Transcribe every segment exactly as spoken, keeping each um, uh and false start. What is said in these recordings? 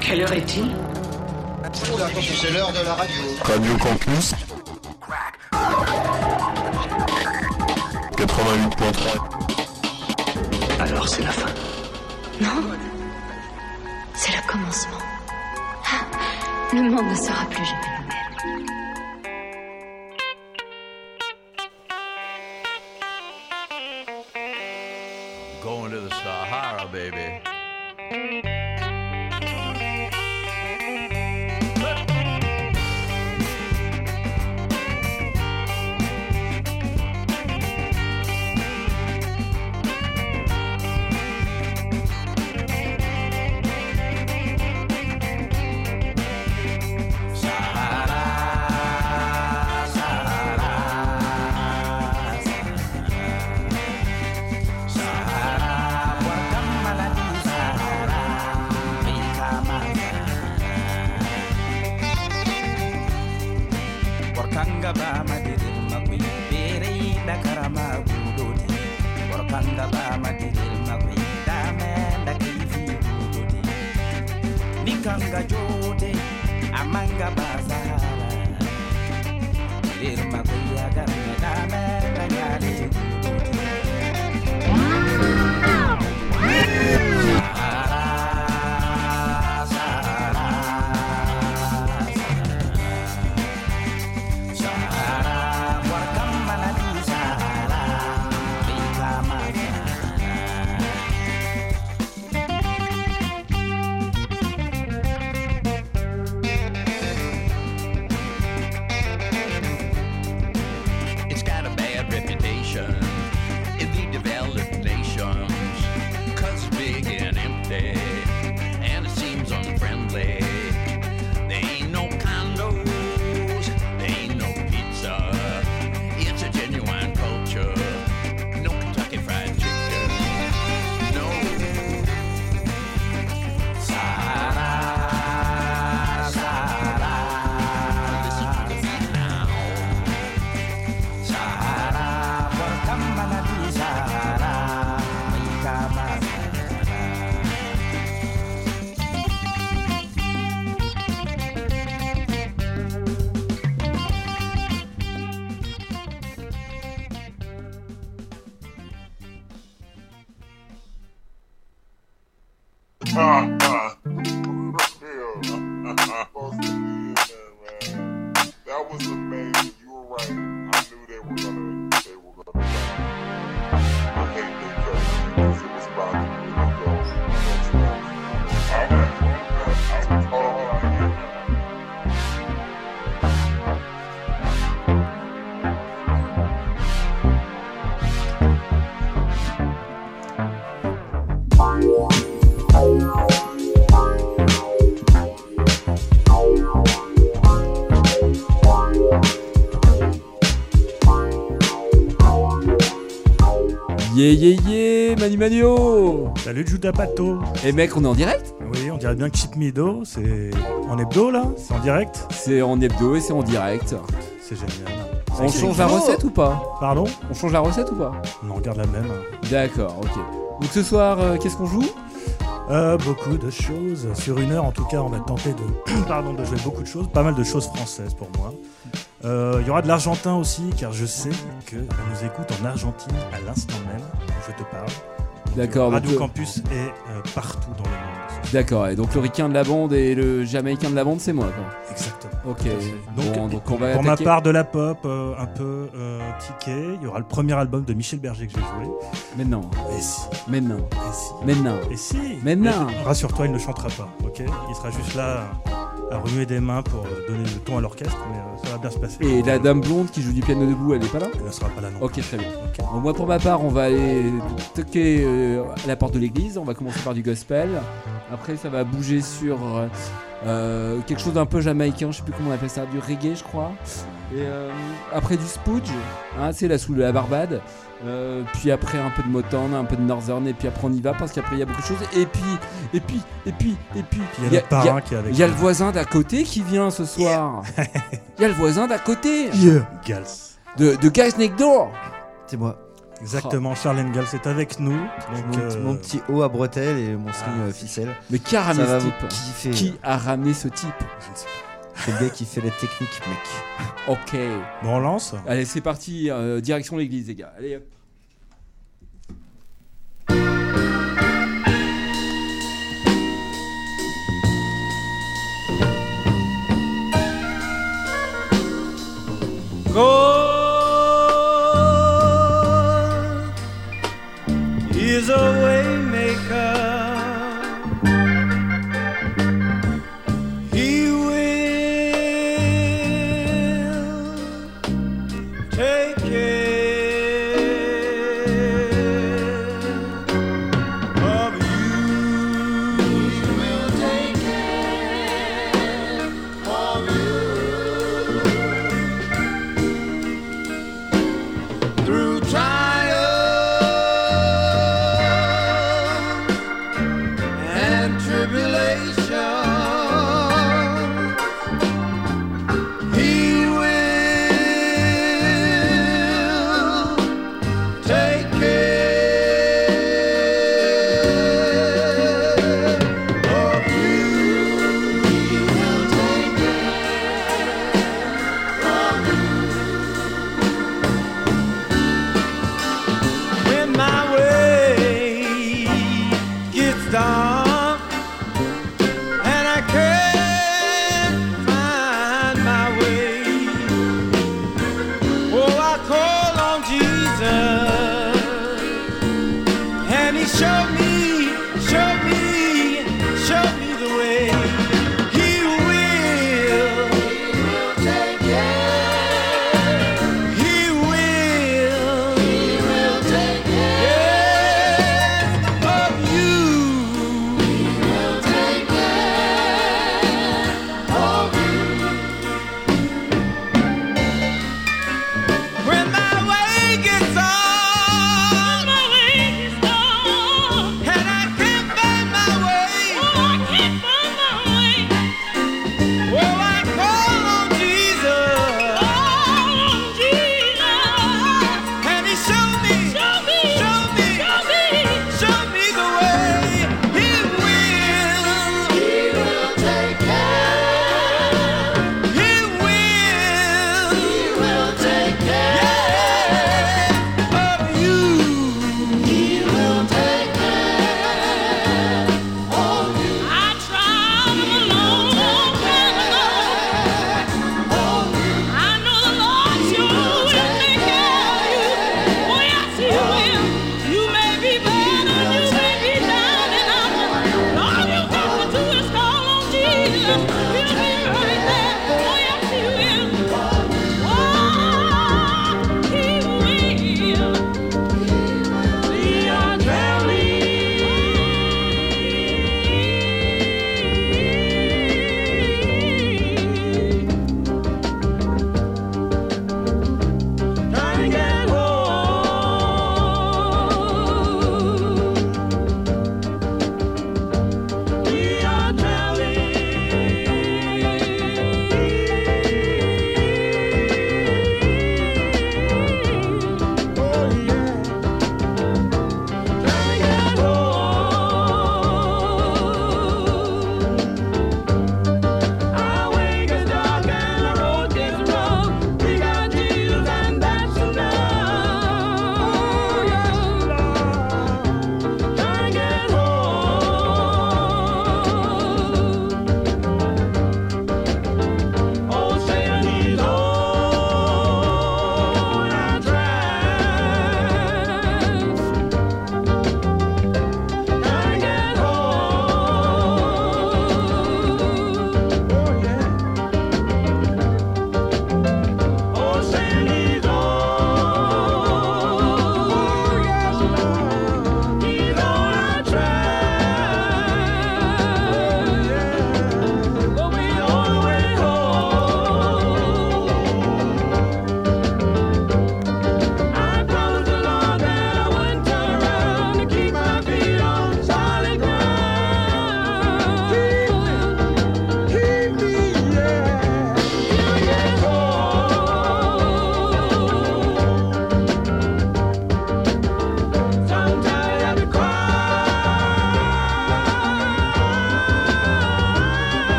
Quelle heure est-il ? C'est l'heure de la radio. Radio Campus quatre-vingt-huit point trois. Alors c'est la fin. Non, c'est le commencement. Ah, le monde ne sera plus jamais le même. Going to the Sahara, baby. Nikanga jode amanga bazara irma kuya garme dame danyale Yeah yeah yeah, Manu Manio. Salut Judas Pato. Et mec, on est en direct ? Oui, on dirait bien que Chip Mido, c'est en hebdo là ? C'est en direct ? C'est en hebdo et c'est en direct. C'est génial. On c'est change la recette ou pas ? Pardon ? On change la recette ou pas ? Non, on garde la même. D'accord, ok. Donc ce soir, euh, qu'est-ce qu'on joue ? Euh, beaucoup de choses. Sur une heure, en tout cas, on va tenter de, pardon, de jouer beaucoup de choses. Pas mal de choses françaises pour moi. Il euh, y aura de l'argentin aussi, car je sais qu'on nous écoute en Argentine à l'instant même où je te parle. D'accord. Radio donc, Campus est euh, partout dans le monde. D'accord, et donc le ricain de la bande et le jamaïcain de la bande, c'est moi, quoi. Exactement. Ok. Donc, bon, donc on va pour attaquer. ma part de la pop, euh, un peu euh, ticket, il y aura le premier album de Michel Berger que j'ai joué. Mais non. Et si. Mais non. Et si. Mais non. Et si. Mais non. Mais, rassure-toi, il ne chantera pas, ok ? Il sera juste là à remuer des mains pour donner le ton à l'orchestre, mais euh, ça va bien se passer. Et la dame blonde qui joue du piano debout, elle est pas là ? Elle ne sera pas là non plus. Ok, très bien. Okay. Bon, moi pour ma part, on va aller toquer euh, à la porte de l'église. On va commencer par du gospel. Après, ça va bouger sur euh, euh, quelque chose d'un peu jamaïcain. Je sais plus comment on appelle ça, du reggae, je crois. Et euh, après du spooge, hein, c'est là sous la Barbade. Euh, puis après un peu de Motown, un peu de Northern, et puis après on y va parce qu'après il y a beaucoup de choses. Et puis, et puis, et puis, et puis, il y a le parrain qui est avec. Il y a le voisin d'à côté qui vient ce soir. Il y a le voisin d'à côté. Yeah. Gals. De, de Guys Next Door. C'est moi. Exactement, Charles Engel, c'est avec nous. Donc, mon, euh, mon petit haut à bretelles et mon string Ah, euh, ficelle. Mais qui a ramené Ça va ce vous type kiffer. Qui a ramené ce type je ne sais pas. C'est le gars qui fait les techniques, mec. Ok. Bon, on lance. Allez, c'est parti. euh, direction l'église, les gars. Allez, hop. God is a way maker. He will take care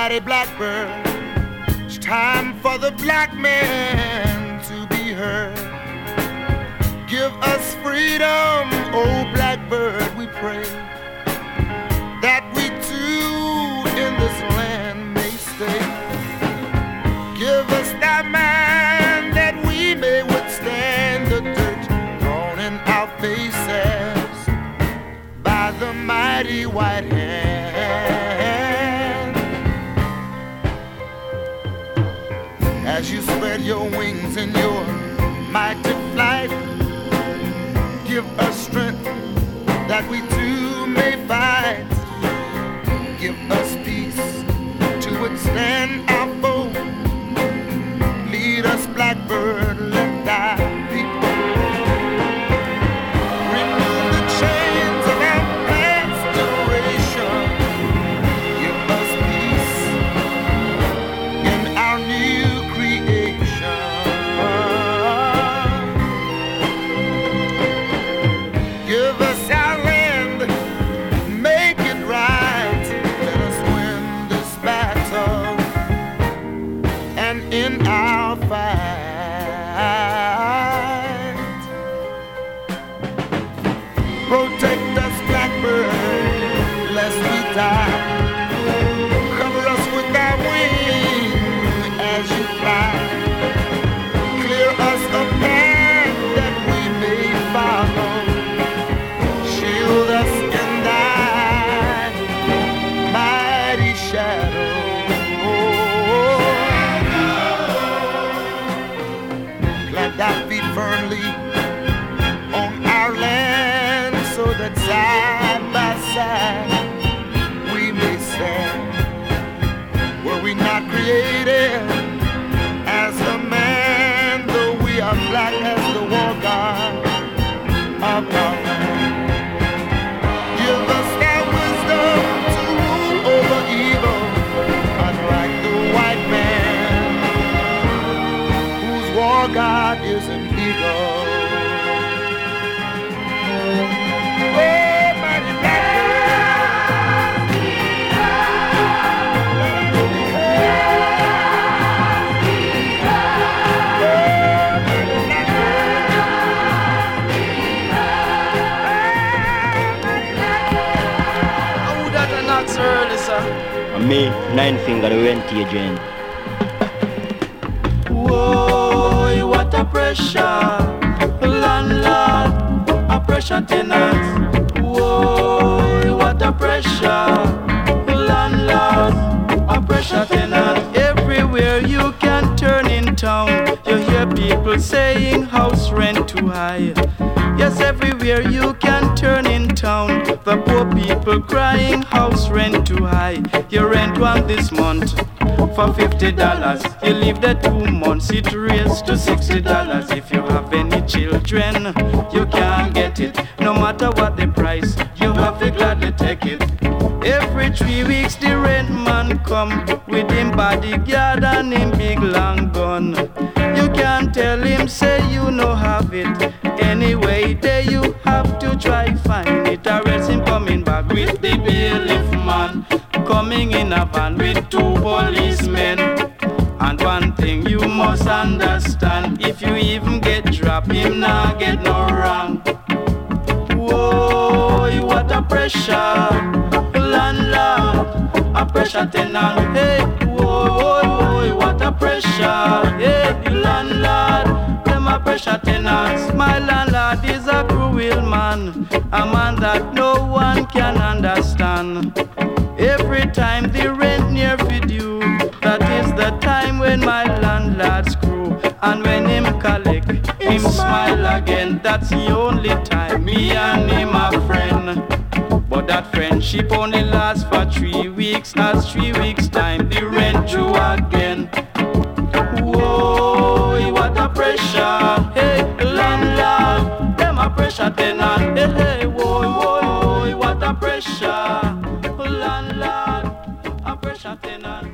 mighty blackbird, it's time for the black man to be heard. Give us freedom, oh blackbird, we pray, that we too in this land may stay. Give us that mind that we may withstand the dirt thrown in our faces by the mighty white hand. As you spread your wings in your mighty flight, give us strength that we too may fight. Give us peace to withstand our foe. Lead us, blackbird, let thy people remove the chains of our past generation. Give us peace in our new creation. Give us our land, make it right. Let us win this battle and in our fight. Protect us, blackbird, lest we die. Cover us with thy wings as you fly. Clear us a path that we may follow. Shield us in thy mighty shadow. Plant thy feet firmly on our land, so that side by side we may stand. Were we not created as a man, though we are black as the war god of our land? Give us that wisdom to rule over evil, unlike the white man, whose war god is an eagle. Oh, mighty blackbird, Who that an ox early, sir? Me, nine finger, the rent agent. Whoa, what a pressure, landlord, a pressure tenant. Whoa, what a pressure, landlord, a pressure tenant. Everywhere you can turn in town, you hear people saying house rent too high. Yes, everywhere you can turn in town, the poor people crying house rent too high. You rent one this month for fifty dollars. You live there two months, it raised to sixty dollars. If you have any children, you can't get it. No matter what the price, you have to gladly take it. Every three weeks the rent man come with him bodyguard and him big long gun. You can't tell him, say you no have it. Anyway, there you have to try find it. Or else him coming back with the bailiff man, coming in a van with two policemen. And one thing you must understand, if you even get dropped, him nah get no wrong. Whoa, what a pressure, landlord, a pressure tenant. Hey, whoa, what a pressure, hey, landlord, them a pressure tenants. My landlord is a cruel man, a man that no one can understand. Every time the rent near feed you, that is the time when my landlord screw. And when him collect, him smile again. That's the only time me and him are friend. But that friendship only lasts for three weeks. As three weeks time, the rent due again. Whoa, what a pressure, hey, landlord, them a pressure tenant. Hey, hey, whoa, whoa, what a pressure, landlord, a pressure tenant.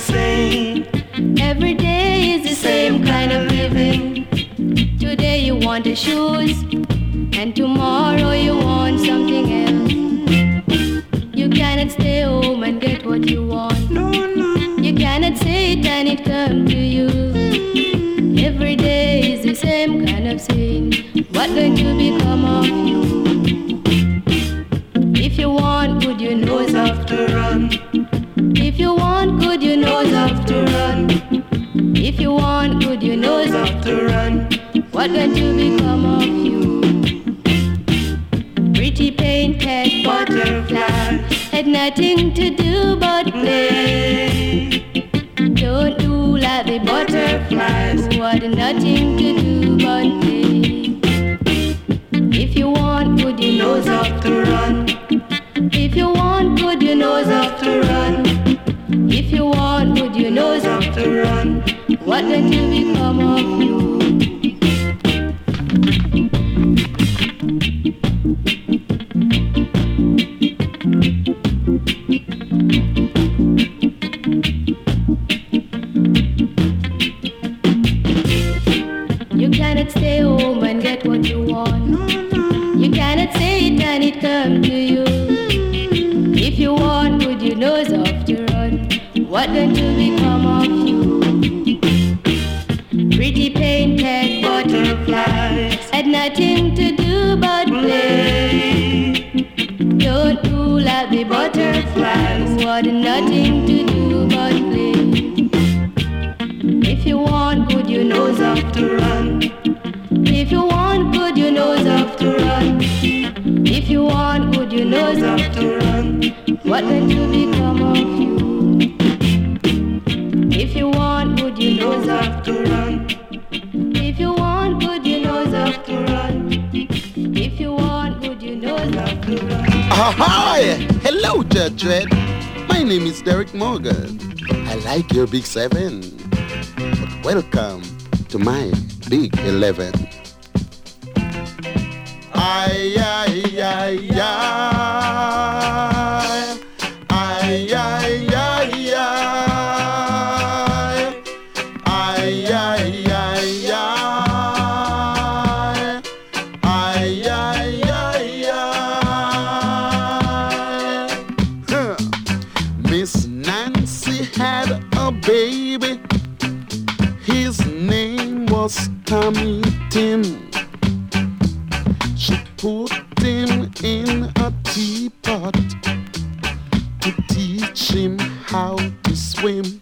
same. Every day is the same kind of living. Today you want the shoes, and tomorrow you want something else. You cannot stay home and get what you want. No, no. You cannot say it and it come to you. Every day is the same kind of sin. What going to become of you? If you want good, you nose have to run. If you want good, you nose have to run. If you want good, you nose have to run. What going to become of you? Pretty painted butterfly had nothing to do but play. Don't do like the butterflies who had nothing to do but play. If you want good, you nose have to run. If you want good, you nose have to run. If you want good, you nose have to run. What going to become of you? You cannot stay home and get what you want. You cannot say it and it come to you. If you want good, you nose off to run. What going to become of you? Pretty painted butterflies had nothing to do but play. Don't do like the butterflies who had nothing to do but play. If you want good, you nose off to run. If you want good, you nose off to run. If you want good, you nose off to run. What going to become of you? If you want good, you nose off to run. If you want good, you nose off to run. If you want good, you nose off to run. Hi! Hello, Judge Red. My name is Derek Morgan. I like your Big Seven. But welcome to my Big Eleven. Ay, ay, ay, ay. Ay, ay, ay, ay. Ay, ay, ay, ay. Ay, ay, ay, ay. Huh. Miss Nancy had a baby. His name was Tommy Tim. She put him in a teapot to teach him how to swim.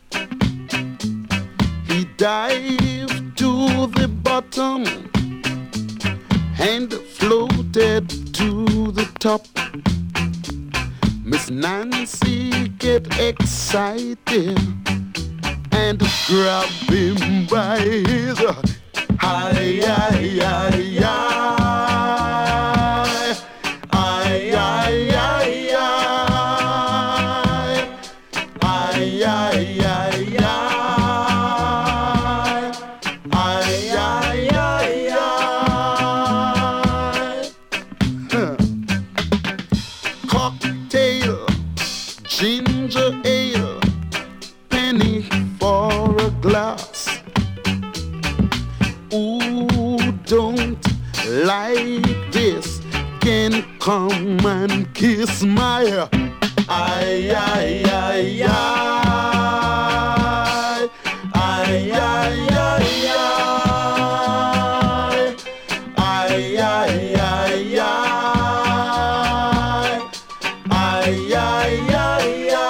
He dived to the bottom and floated to the top. Miss Nancy get excited and grab him by his ay, ay, ay, ay. Ay, ay, ay, ay. Ay, ay, ay, ay. Ay, ay, ay, ay. Huh. Cocktail, ginger ale, penny for a glass. Who don't like this can come and kiss my ay, ay, ay, ay. Ay, ay, ay, ay. Ay, ay, ay, ay. Ay, ay, ay, ay.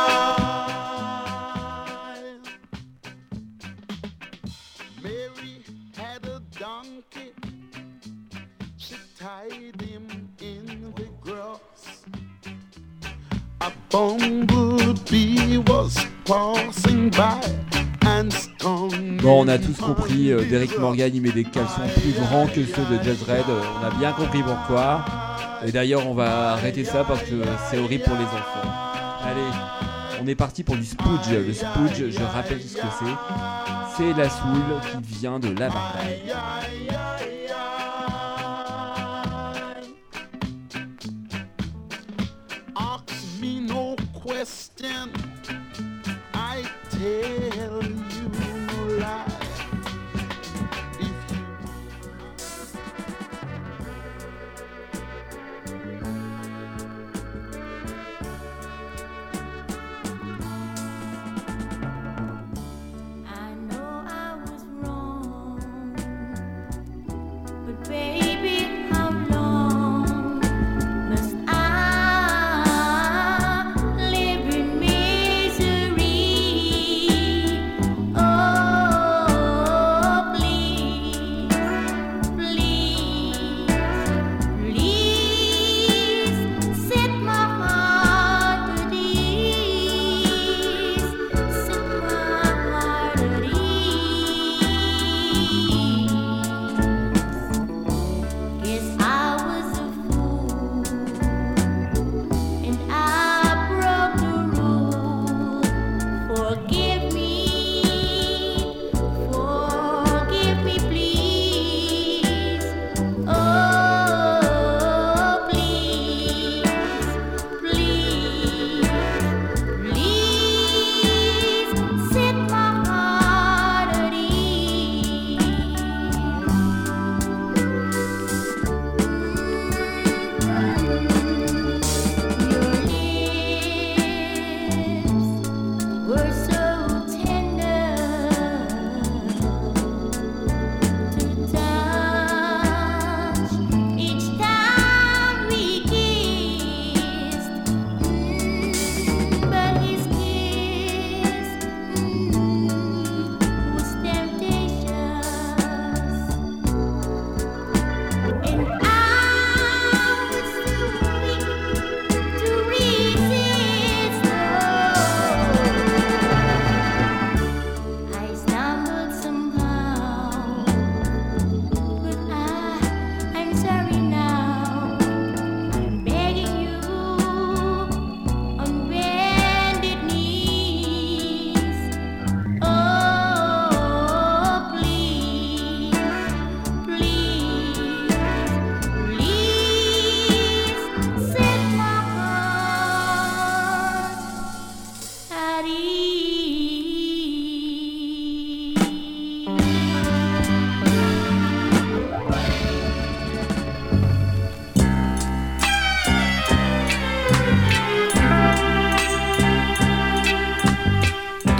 Mary had a donkey. She tied him in the grass. A bumblebee was passing by and stung. Bon, on a tous compris, euh, Derek Morgan il met des caleçons plus grands que ceux de Judge Red, euh, on a bien compris pourquoi. Et d'ailleurs on va arrêter ça parce que c'est horrible pour les enfants. Allez, on est parti pour du spooge. Le spooge, je rappelle ce que c'est. C'est la soul qui vient de la Barbade. Ask me no question, I tell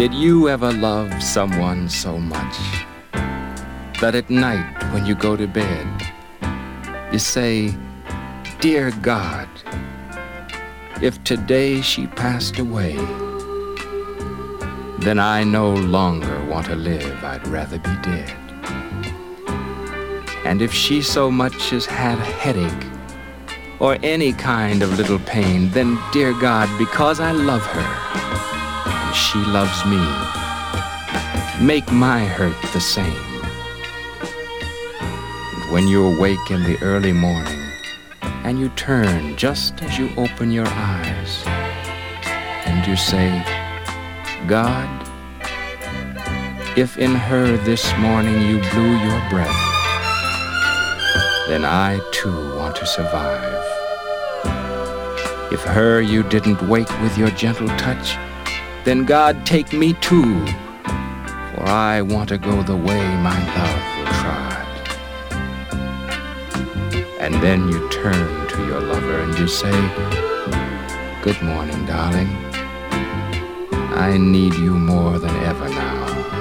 Did you ever love someone so much that at night when you go to bed, you say, "Dear God, if today she passed away, then I no longer want to live, I'd rather be dead. And if she so much as had a headache or any kind of little pain, then, dear God, because I love her and she loves me, make my hurt the same." And when you awake in the early morning and you turn just as you open your eyes and you say, "God, if in her this morning you blew your breath, then I too want to survive. If her you didn't wake with your gentle touch, then God, take me too, for I want to go the way my love will trod." And then you turn to your lover and you say, "Good morning, darling. I need you more than ever now.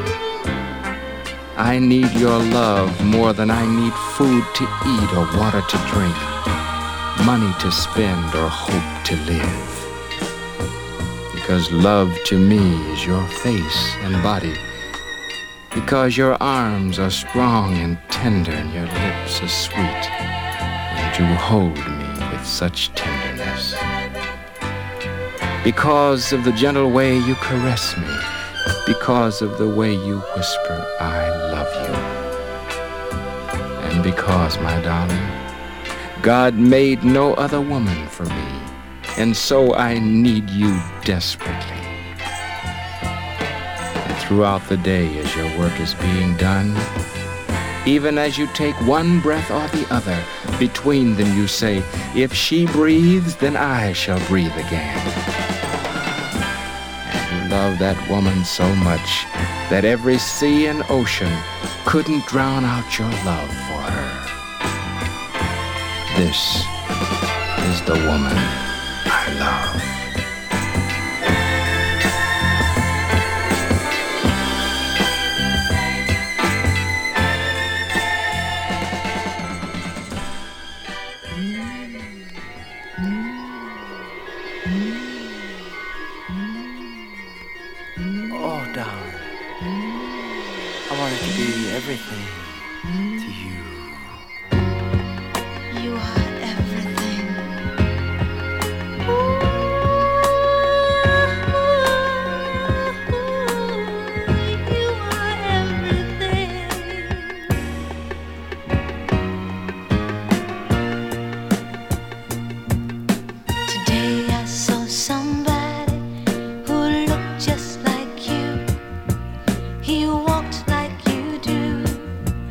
I need your love more than I need food to eat or water to drink, money to spend or hope to live. Because love to me is your face and body, because your arms are strong and tender and your lips are sweet, and you hold me with such tenderness. Because of the gentle way you caress me, because of the way you whisper, I love you. And because, my darling, God made no other woman for me, and so I need you desperately. And throughout the day as your work is being done, even as you take one breath or the other, between them you say, "If she breathes, then I shall breathe again." Love that woman so much that every sea and ocean couldn't drown out your love for her. This is the woman I love. Everything to you. You are everything. You are everything. Today I saw somebody who looked just like you. He walked like you do.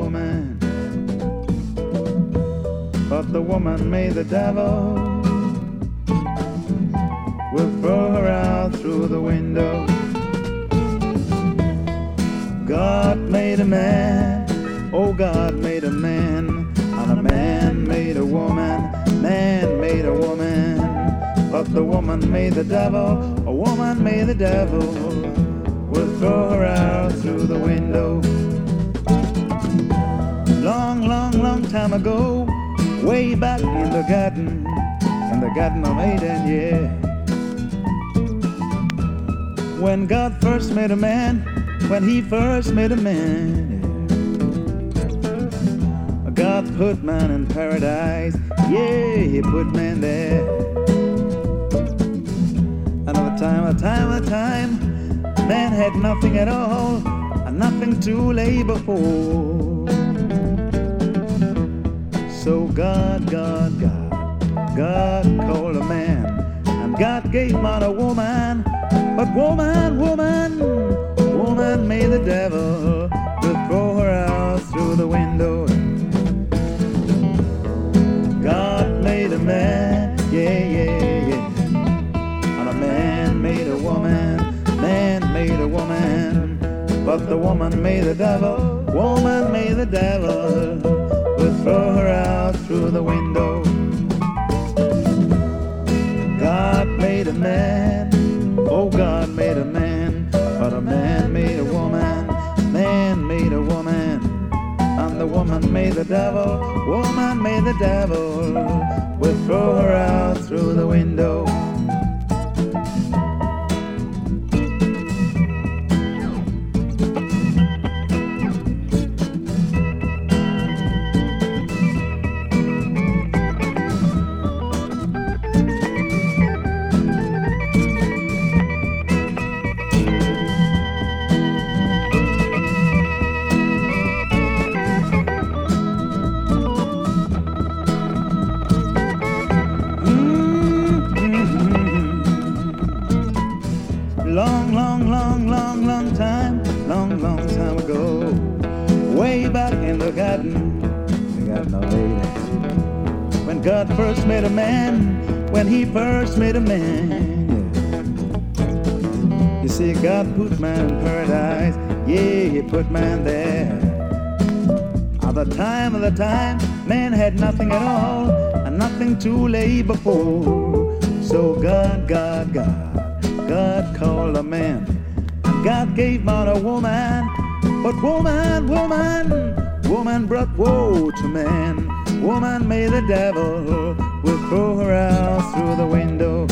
woman, but the woman made the devil. We'll throw her out through the window. God made a man, oh God made a man, and a man made a woman, man made a woman, but the woman made the devil, a woman made the devil. We'll throw her out through the window. Long, long, long time ago, way back in the garden, in the garden of Eden, yeah. When God first made a man, when he first made a man, God put man in paradise, yeah, he put man there. Another time, a time, a time, man had nothing at all, and nothing to labor for. So God, God, God, God called a man, and God gave man a woman, but woman, woman, woman made the devil, will throw her out through the window. God made a man, yeah, yeah, yeah, and a man made a woman, man made a woman, but the woman made the devil, woman made the devil, will throw her out through the window. God made a man, oh God made a man, but a man made a woman, man made a woman, and the woman made the devil, woman made the devil, we'll throw her out through the window. Long, long, long, long, long time, long, long time ago, way back in the garden, the garden of Eden, when God first made a man, when he first made a man, yeah. You see, God put man in paradise, yeah, he put man there. At the time of the time, man had nothing at all, and nothing to labor for. So God, God, God, God called a man, and God gave man a woman, but woman, woman, woman brought woe to man. Woman made the devil, will throw her out through the window.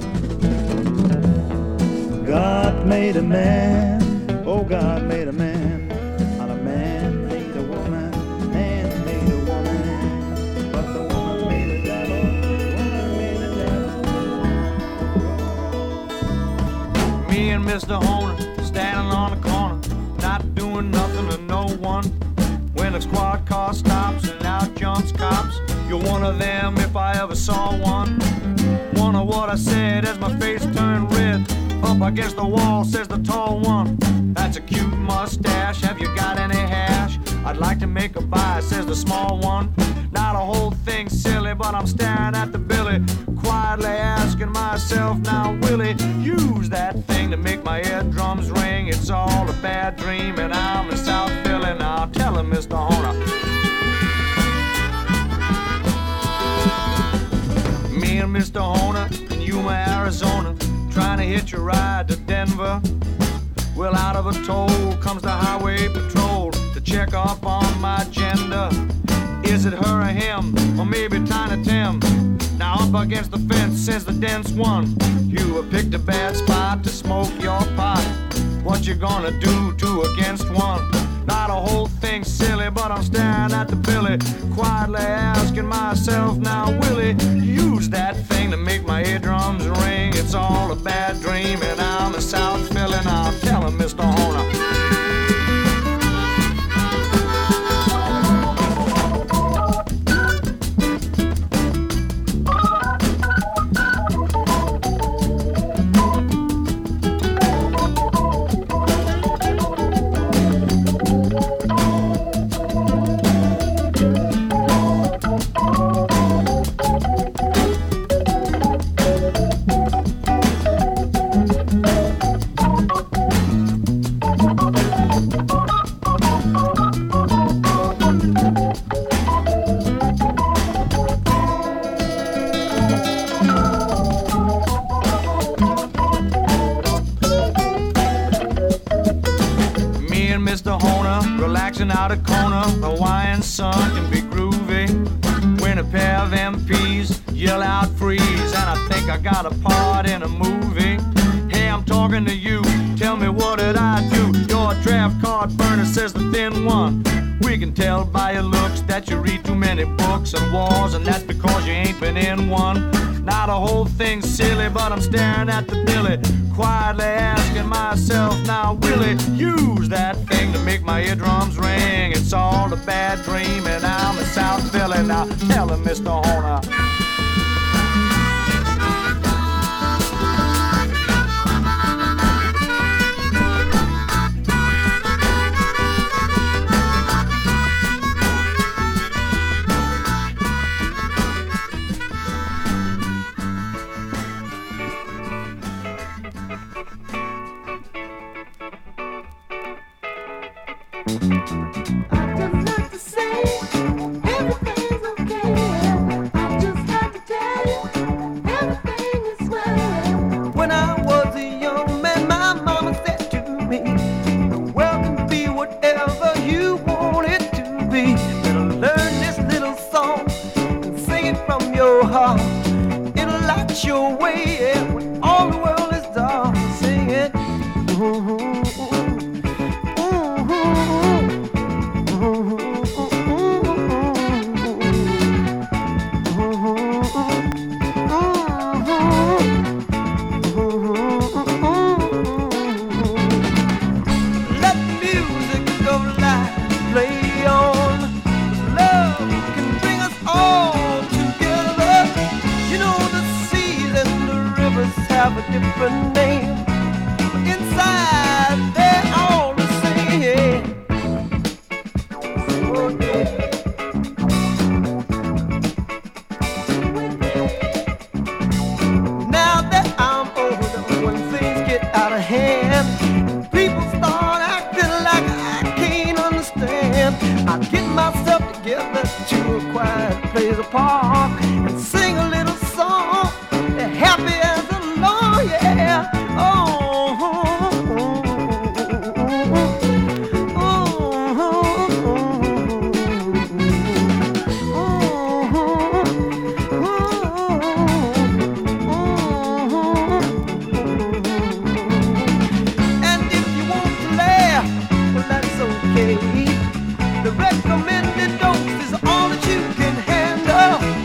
God made a man, oh God made a man, and a man made a woman, man made a woman, but the woman made the devil, woman made the devil. Me and Mister Horner standing on the corner, not doing nothing to no one. When a squad car stops and out jumps cops, you're one of them if I ever saw one. Wonder what I said as my face turned red. Up against the wall, says the tall one. That's a cute mustache, have you got any hash? I'd like to make a buy, says the small one. Not a whole thing silly, but I'm staring at the billy, quietly asking myself, now will it use that thing to make my eardrums ring? It's all a bad dream and I'm in South Philly. Now tell him, Mister Horner. Me and Mister Horner in Yuma, Arizona, trying to hitch a ride to Denver. Well, out of a toll comes the highway patrol to check up on my gender. Is it her or him, or maybe Tiny Tim? Now up against the fence says the dense one. You have picked a bad spot to smoke your pot. What you gonna do, two against one? Not a whole thing silly, but I'm staring at the billy, quietly asking myself, now will he use that thing to make my eardrums ring? It's all a bad dream and I'm in South Philly. Now tell him, Mister Horner. boxing out a corner, the Hawaiian sun can be groovy when a pair of M Ps yell out freeze, and I think I got a part in a movie. Hey, I'm talking to you, tell me what did I do? You're a draft card burner, says the thin one. We can tell by your looks that you read too many books and wars, and that's because you ain't been in one. Now the whole thing's silly, but I'm staring at the billy, quietly asking myself, now will it use that thing to make my eardrums ring? It's all a bad dream, and I'm in South Philly. Now tell him, Mister Horner. The recommended dose is all that you can handle.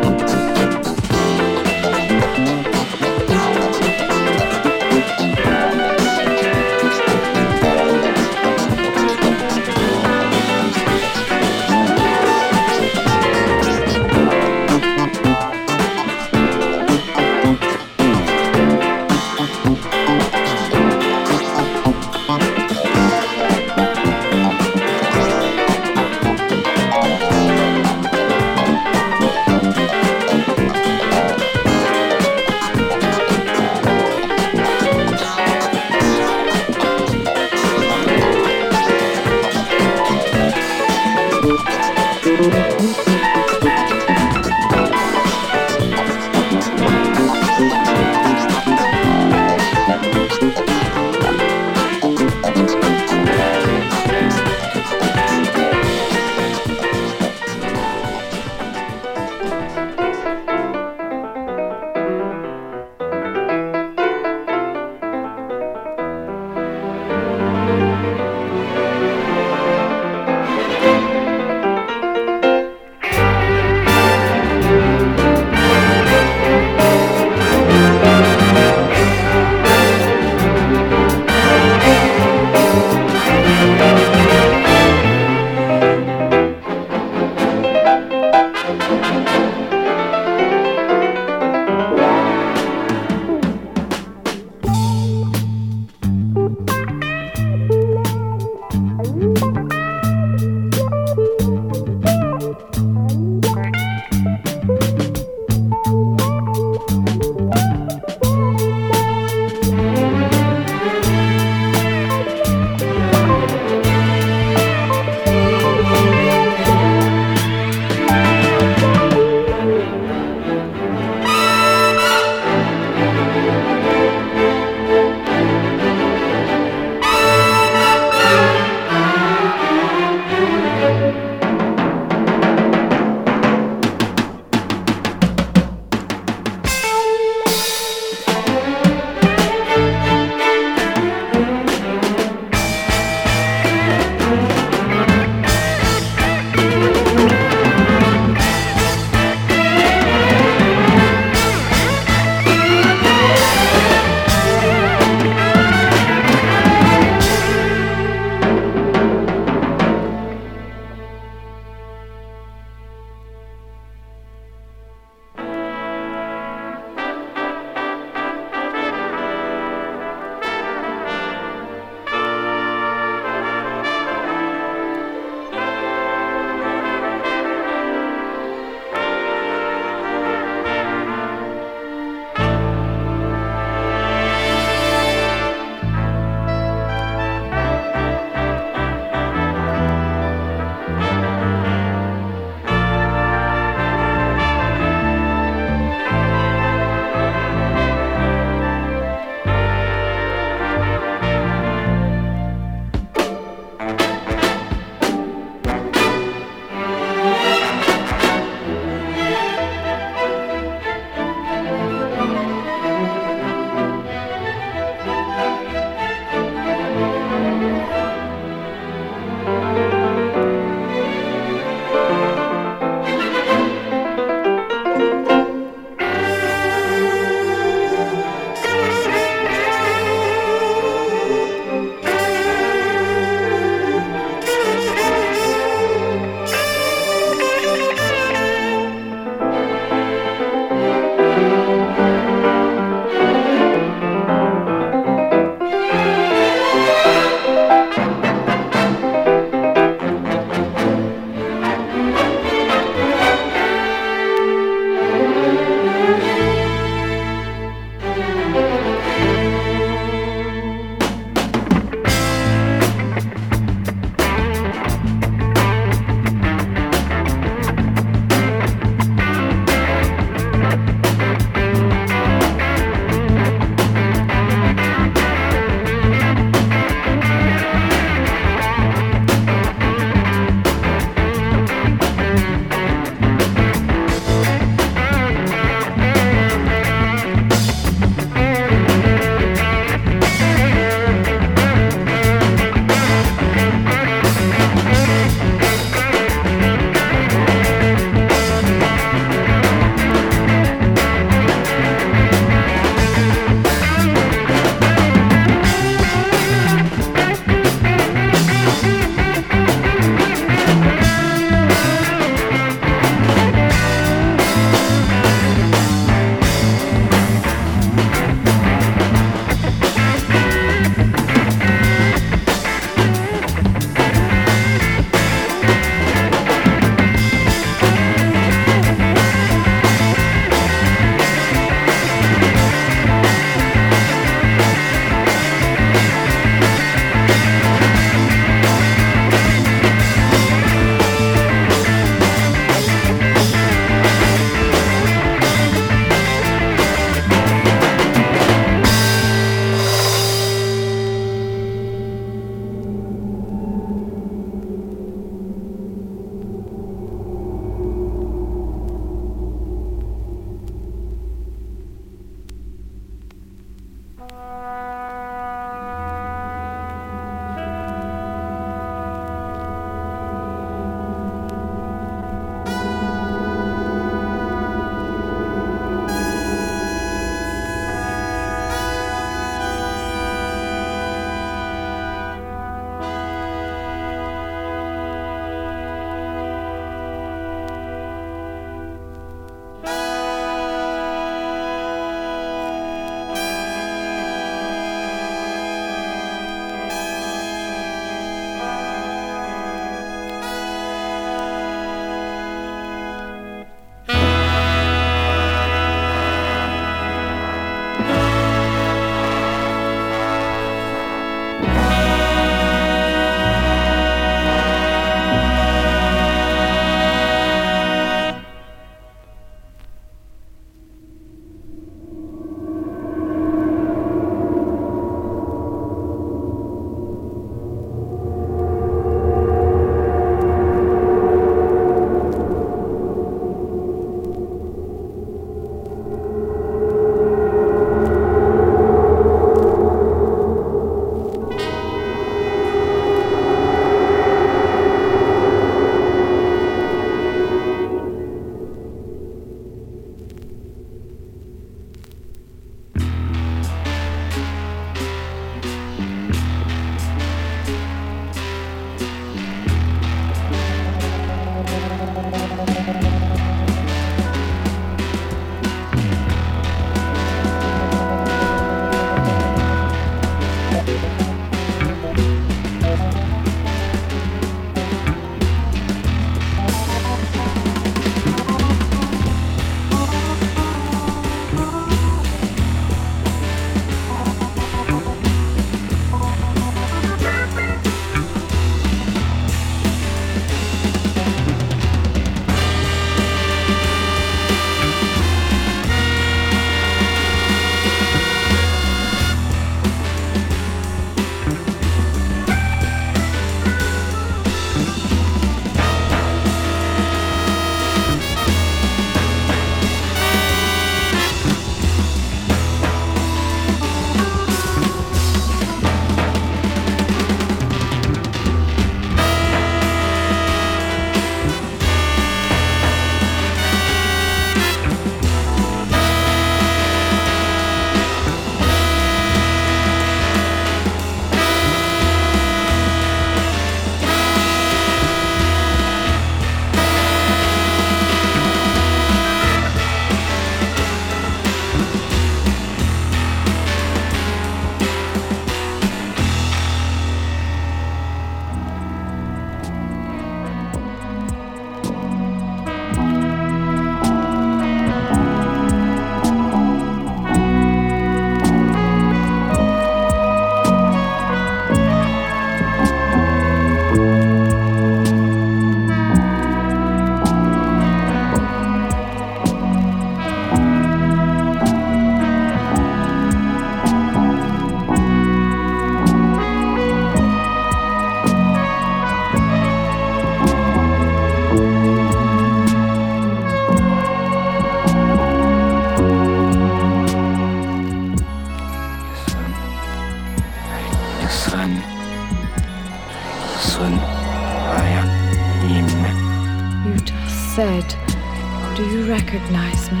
said, "Do you recognize me?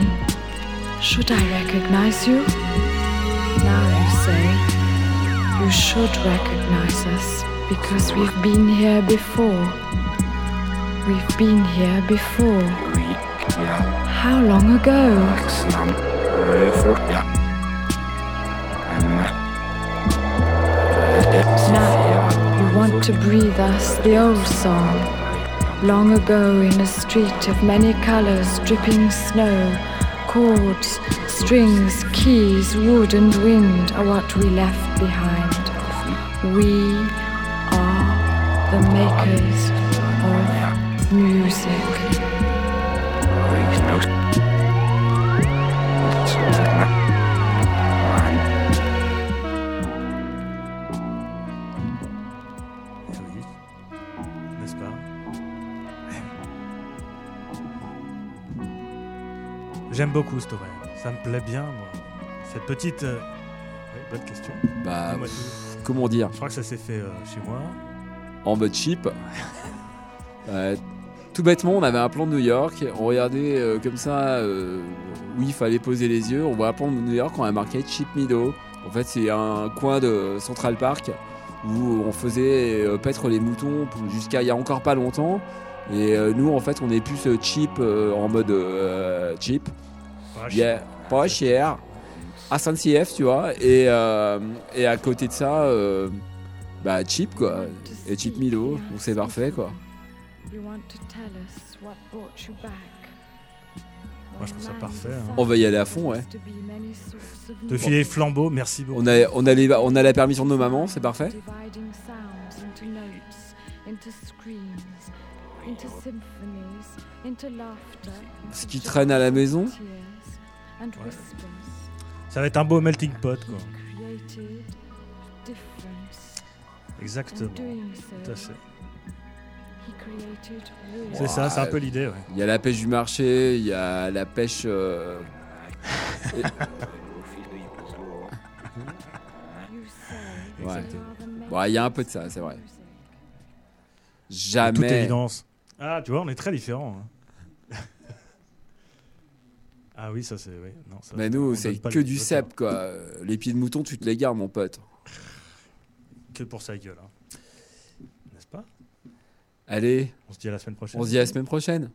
Should I recognize you?" Now you say, "You should recognize us because we've been here before. We've been here before." How long ago? Now you want to breathe us the old song. Long ago in a street of many colors, dripping snow, chords, strings, keys, wood and wind are what we left behind. We are the makers of music. N'est-ce pas? J'aime beaucoup Stover, ça me plaît bien moi. Cette petite, euh, bonne question. Bah, Dis-moi pff, tout. comment dire? Je crois que ça s'est fait euh, chez moi. En mode cheap. Euh, tout bêtement, on avait un plan de New York. On regardait euh, comme ça euh, où il fallait poser les yeux. On voit un plan de New York, on a marqué Cheap Meadow. En fait, c'est un coin de Central Park où on faisait euh, paître les moutons jusqu'à il y a encore pas longtemps. Et euh, nous, en fait, on est plus euh, cheap euh, en mode euh, cheap. Pas Yeah, pas cher. À Saint C F, tu vois. Et, euh, et à côté de ça, euh, bah cheap quoi. Et Cheap Meadow, donc c'est parfait quoi. Moi, je trouve ça parfait. Hein. On va y aller à fond, ouais. De filer le flambeau, merci beaucoup. On a, on a, les, on a la permission de nos mamans, c'est parfait. Ce qui traîne à la maison. Ouais. Ça va être un beau melting pot, quoi. Exactement. Tout à fait. C'est Wow. ça, c'est un peu l'idée, ouais. Il y a la pêche du marché, il y a la pêche. Euh... et... ouais. Bon, il y a un peu de ça, c'est vrai. Jamais. De toute évidence. Ah, tu vois, on est très différents. Hein. Ah oui, ça c'est. Oui. Non, ça, Mais on nous, donne c'est pas que le du pilote, cep, hein. quoi. Les pieds de mouton, tu te les gardes, mon pote. Que pour sa gueule. Hein. N'est-ce pas? Allez. On se dit à la semaine prochaine. On se dit à la semaine prochaine.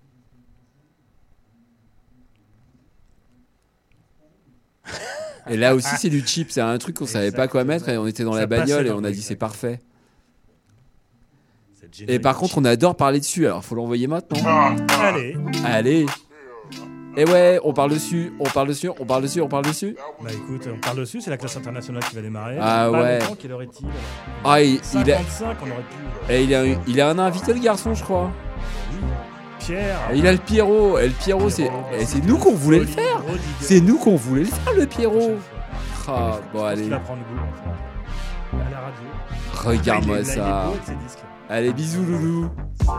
Et là aussi, c'est du cheap. C'est un truc qu'on savait pas quoi mettre et on était dans Ça la bagnole passait et dans on a le dit c'est parfait. Cette Et générique par contre, on adore parler dessus. Alors, faut l'envoyer maintenant. Allez. Allez. Et ouais, on parle dessus, on parle dessus, on parle dessus, on parle dessus. Bah écoute, on parle dessus, c'est la classe internationale qui va démarrer. Ah Pas ouais. longtemps, quelle heure est-il? Ah, il, il, a, cinquante-cinq, on aurait pu. et il, a, il a un invité, le garçon, je crois. Pierre. Et il a le Pierrot. Et le Pierrot, c'est, et c'est nous qu'on voulait le faire. C'est nous qu'on voulait le faire, le Pierrot. Ah, bon, allez. Il va prendre goût. À la radio. Regarde-moi Là, il est- là, il est ça. beau avec ses disques. Allez, bisous, loulou.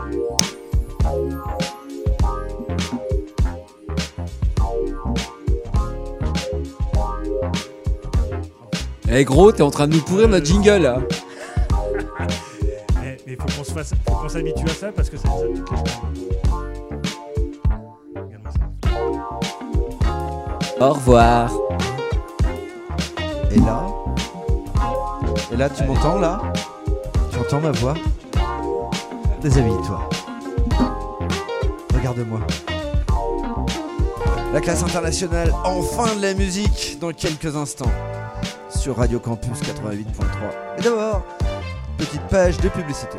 Eh gros, t'es en train de nous pourrir notre jingle là. Mais il faut qu'on se fasse, faut qu'on s'habitue à ça parce que ça nous a toutes les semaines. Regarde-moi ça. Au revoir. Et là Et là, tu m'entends là? Tu entends ma voix? Déshabille-toi. Regarde-moi. La classe internationale, enfin de la musique dans quelques instants sur Radio Campus quatre-vingt-huit point trois. Et d'abord, petite page de publicité.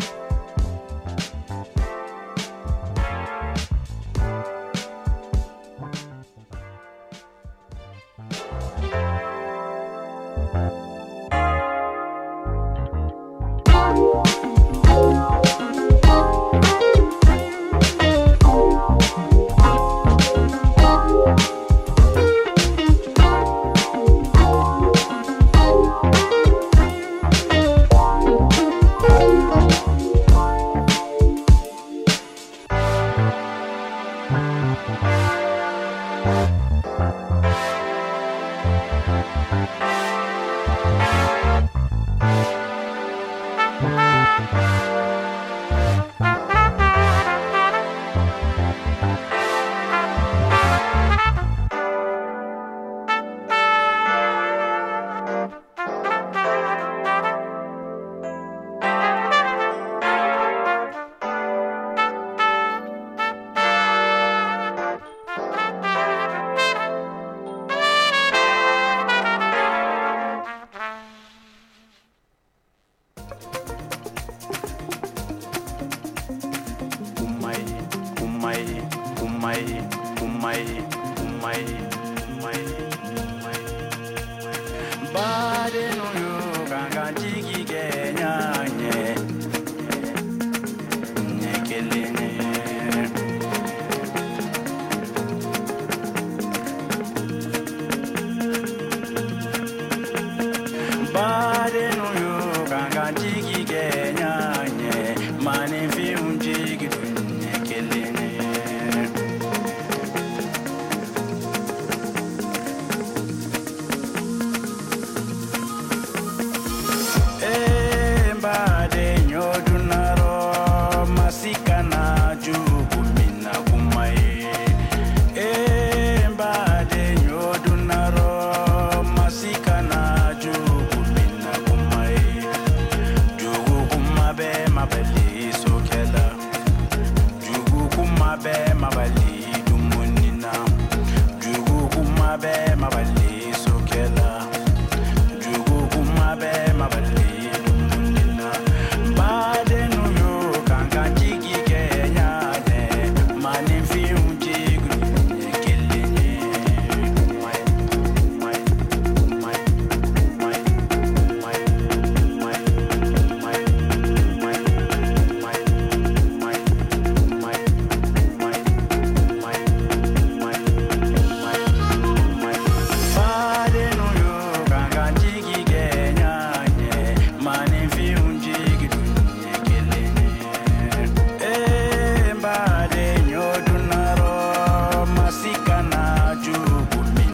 Thank you.